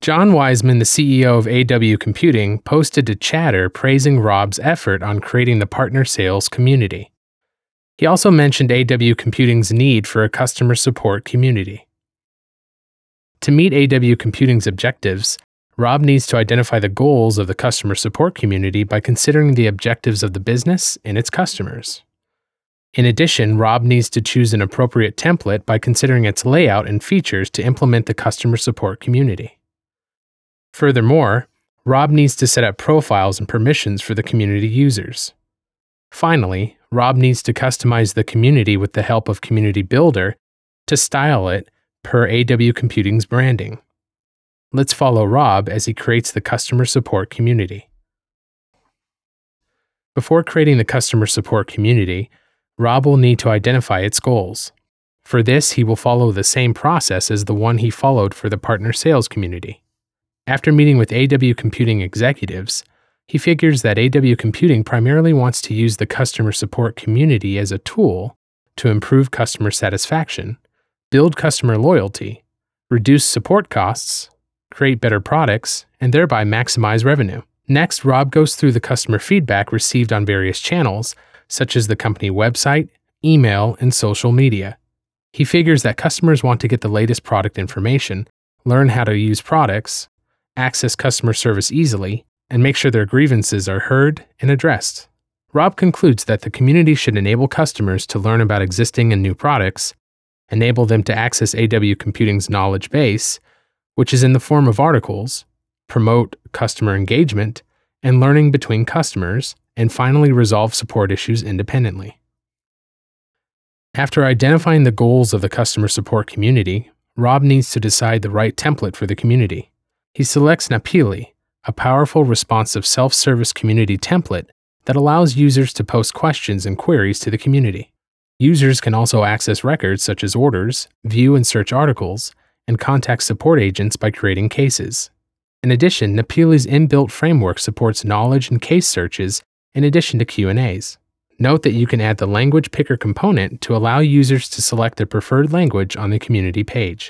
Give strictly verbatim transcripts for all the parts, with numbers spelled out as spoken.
John Wiseman, the C E O of A W Computing, posted to Chatter praising Rob's effort on creating the partner sales community. He also mentioned A W Computing's need for a customer support community. To meet A W Computing's objectives, Rob needs to identify the goals of the customer support community by considering the objectives of the business and its customers. In addition, Rob needs to choose an appropriate template by considering its layout and features to implement the customer support community. Furthermore, Rob needs to set up profiles and permissions for the community users. Finally, Rob needs to customize the community with the help of Community Builder to style it per A W Computing's branding. Let's follow Rob as he creates the customer support community. Before creating the customer support community, Rob will need to identify its goals. For this, he will follow the same process as the one he followed for the partner sales community. After meeting with A W Computing executives, he figures that A W Computing primarily wants to use the customer support community as a tool to improve customer satisfaction, build customer loyalty, reduce support costs, create better products, and thereby maximize revenue. Next, Rob goes through the customer feedback received on various channels, such as the company website, email, and social media. He figures that customers want to get the latest product information, learn how to use products, access customer service easily, and make sure their grievances are heard and addressed. Rob concludes that the community should enable customers to learn about existing and new products, enable them to access A W Computing's knowledge base, which is in the form of articles, promote customer engagement and learning between customers, and finally resolve support issues independently. After identifying the goals of the customer support community, Rob needs to decide the right template for the community. He selects Napili, a powerful responsive self-service community template that allows users to post questions and queries to the community. Users can also access records such as orders, view and search articles, and contact support agents by creating cases. In addition, Napili's inbuilt framework supports knowledge and case searches in addition to Q and A's. Note that you can add the language picker component to allow users to select their preferred language on the community page.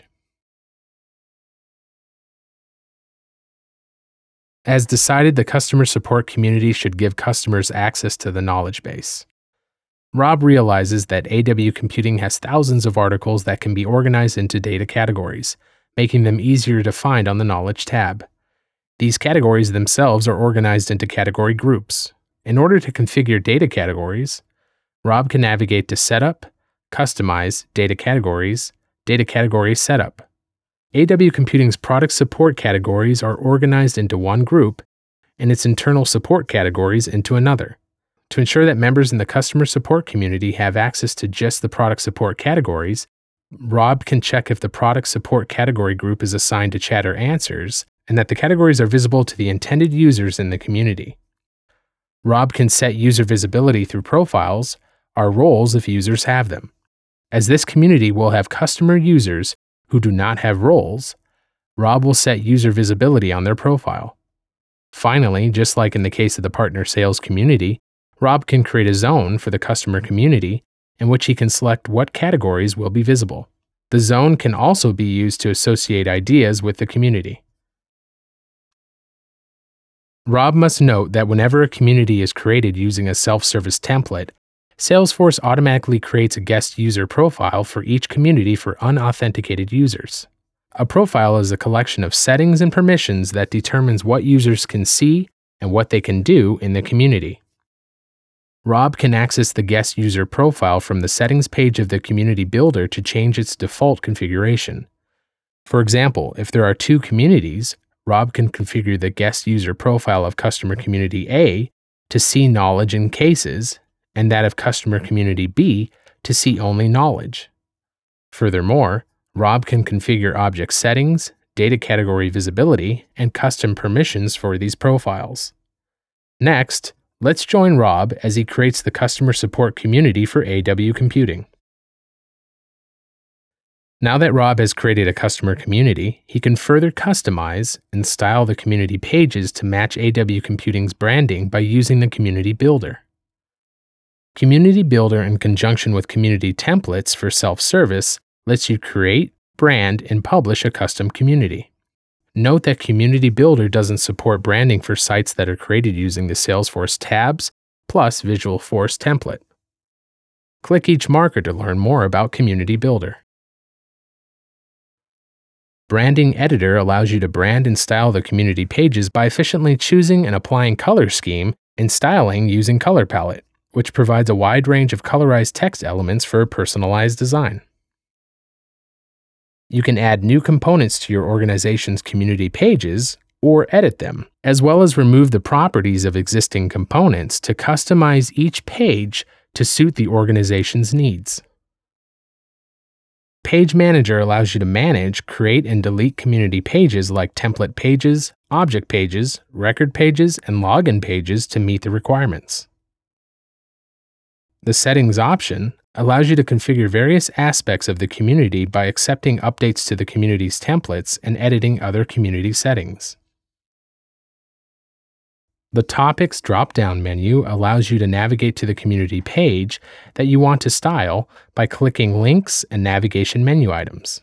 As decided, the customer support community should give customers access to the knowledge base. Rob realizes that A W Computing has thousands of articles that can be organized into data categories, making them easier to find on the Knowledge tab. These categories themselves are organized into category groups. In order to configure data categories, Rob can navigate to Setup, Customize, Data Categories, Data Category Setup. A W Computing's product support categories are organized into one group, and its internal support categories into another. To ensure that members in the customer support community have access to just the product support categories, Rob can check if the product support category group is assigned to Chatter Answers and that the categories are visible to the intended users in the community. Rob can set user visibility through profiles, or roles if users have them. As this community will have customer users who do not have roles, Rob will set user visibility on their profile. Finally, just like in the case of the partner sales community, Rob can create a zone for the customer community in which he can select what categories will be visible. The zone can also be used to associate ideas with the community. Rob must note that whenever a community is created using a self-service template, Salesforce automatically creates a guest user profile for each community for unauthenticated users. A profile is a collection of settings and permissions that determines what users can see and what they can do in the community. Rob can access the guest user profile from the settings page of the Community Builder to change its default configuration. For example, if there are two communities, Rob can configure the guest user profile of Customer Community A to see knowledge and cases, and that of Customer Community B to see only knowledge. Furthermore, Rob can configure object settings, data category visibility, and custom permissions for these profiles. Next, let's join Rob as he creates the customer support community for A W Computing. Now that Rob has created a customer community, he can further customize and style the community pages to match A W Computing's branding by using the Community Builder. Community Builder, in conjunction with community templates for self-service, lets you create, brand, and publish a custom community. Note that Community Builder doesn't support branding for sites that are created using the Salesforce tabs plus Visualforce template. Click each marker to learn more about Community Builder. Branding Editor allows you to brand and style the community pages by efficiently choosing and applying color scheme and styling using Color Palette, which provides a wide range of colorized text elements for a personalized design. You can add new components to your organization's community pages or edit them, as well as remove the properties of existing components to customize each page to suit the organization's needs. Page Manager allows you to manage, create, and delete community pages like template pages, object pages, record pages, and login pages to meet the requirements. The Settings option allows you to configure various aspects of the community by accepting updates to the community's templates and editing other community settings. The Topics drop-down menu allows you to navigate to the community page that you want to style by clicking links and navigation menu items.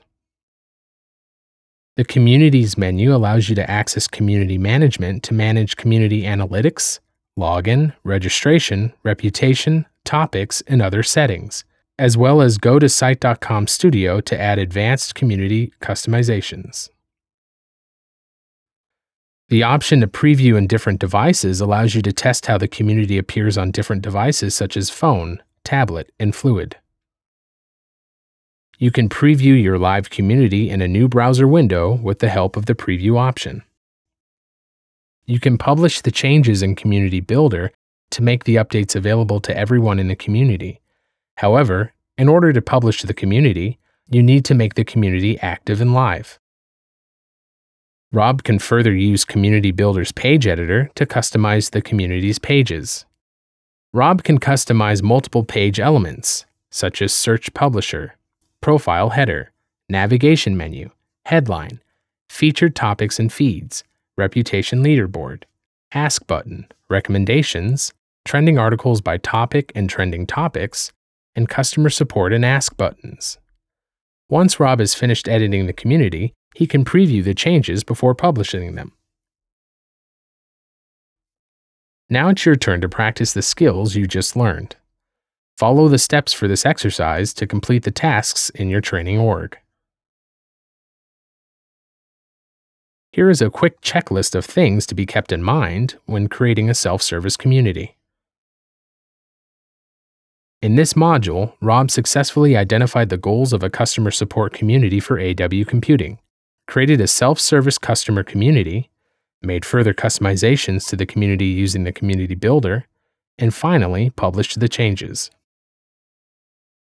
The Communities menu allows you to access community management to manage community analytics, login, registration, reputation, topics, and other settings, as well as go to site dot com Studio to add advanced community customizations. The option to preview in different devices allows you to test how the community appears on different devices such as phone, tablet, and Fluid. You can preview your live community in a new browser window with the help of the Preview option. You can publish the changes in Community Builder to make the updates available to everyone in the community. However, in order to publish to the community, you need to make the community active and live. Rob can further use Community Builder's page editor to customize the community's pages. Rob can customize multiple page elements, such as Search Publisher, Profile Header, Navigation Menu, Headline, Featured Topics and Feeds, Reputation Leaderboard, Ask Button, Recommendations, Trending Articles by Topic and Trending Topics, and Customer Support and Ask buttons. Once Rob has finished editing the community, he can preview the changes before publishing them. Now it's your turn to practice the skills you just learned. Follow the steps for this exercise to complete the tasks in your training org. Here is a quick checklist of things to be kept in mind when creating a self-service community. In this module, Rob successfully identified the goals of a customer support community for A W Computing, created a self-service customer community, made further customizations to the community using the Community Builder, and finally published the changes.